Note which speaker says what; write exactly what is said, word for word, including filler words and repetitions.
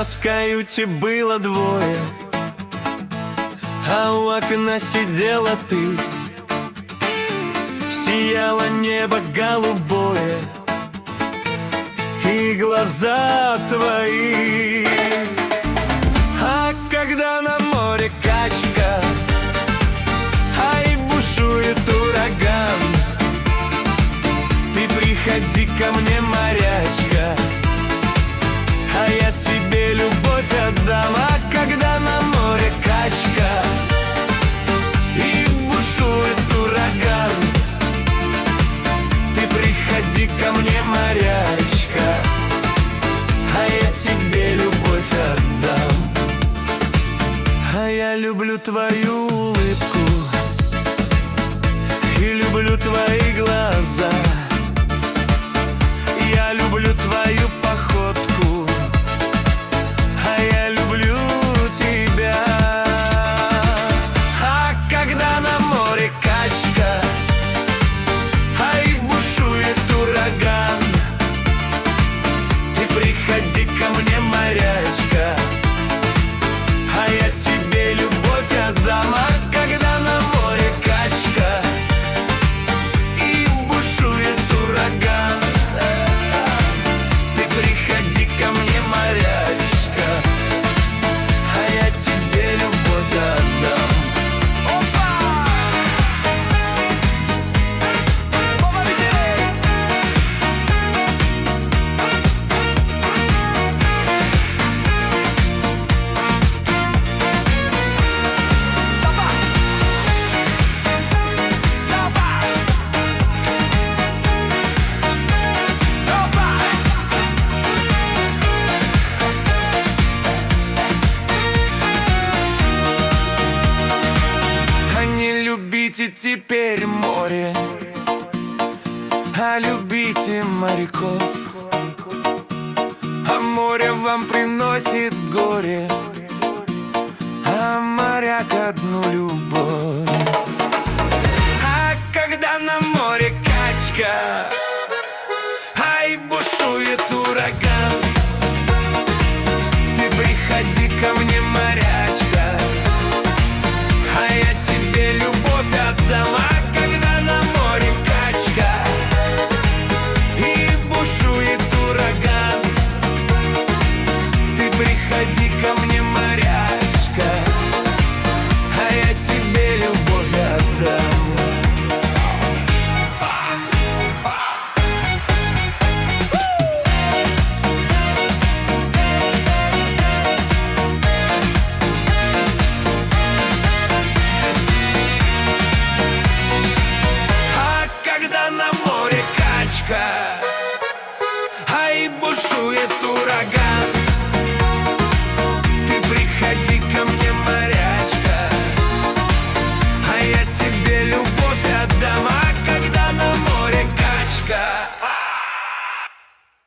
Speaker 1: нас в каюте было двое, а у окна сидела ты. Сияло небо голубое и глаза твои. А когда на море качка, ай, бушует ураган, ты приходи ко мне, морячка, а я тебе любовь отдам. А когда на море качка и бушует ураган, ты приходи ко мне, морячка, а я тебе любовь отдам. А я люблю твою улыбку и люблю твои глаза. Я люблю твою походку, а я люблю тебя. А когда на море качка, ай, бушует ураган, ты приходи ко мне, морячка, а я тебе любовь отдам. А когда на море качка и бушует ураган, ты приходи ко мне, морячка, а я тебе любовь отдам. Опа! Опа, веселей! Опа! Опа! Опа! А не любите теперь море, а любите моряков. А море вам приносит горе, а моряк одну любовь. А когда на море качка,